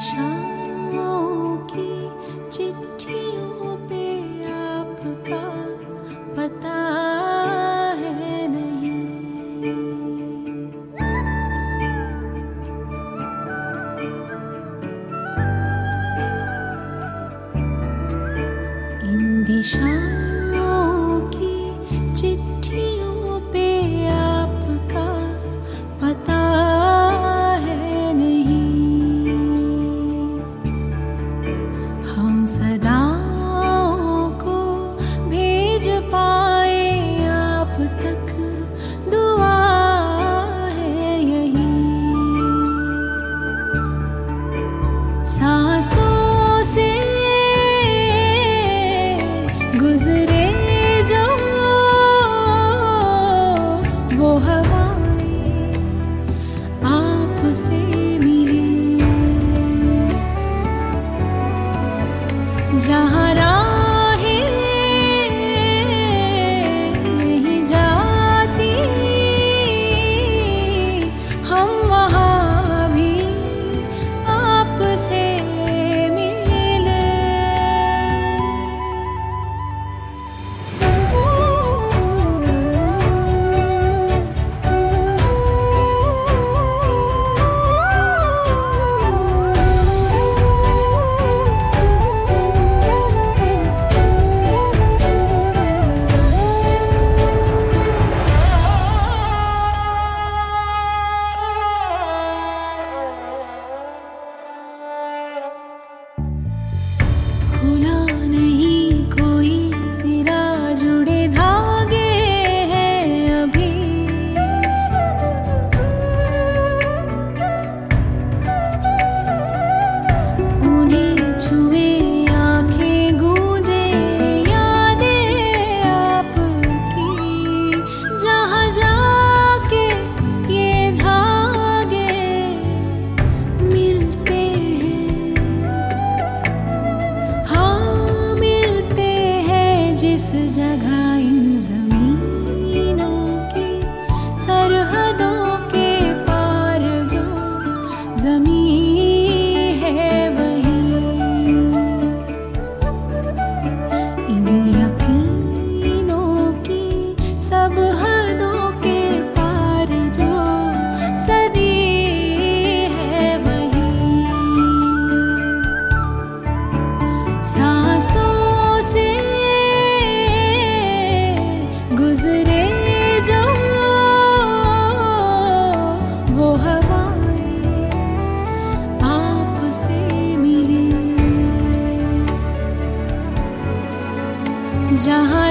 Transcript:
दिशाओं की चिट्ठियों पे आपका पता है नहीं। इन दिशाओं की चिट्ठियों पे आपका पता सदाओं को भेज पाए आप तक दुआ है यही। सांसों से गुजरे जो वो हवाएं आपसे मिली। जहाँ राहें नहीं जाती हम वहाँ भी आपसे मिले। खुला नहीं कोई सिरा, जुड़े धागे हैं अभी। उन्हें छुए आंखें गूंजे यादें आपकी। जहाँ जाके ये धागे मिलते हैं, जिस जगह इन ज़मीनों की सरहदों के पार जो ज़मीन है वही। इन यकीनों की सब हदों के पार जो सदी है वही। सांसों से गुजरे जो वो हवाएं आपसे मिली। जहाँ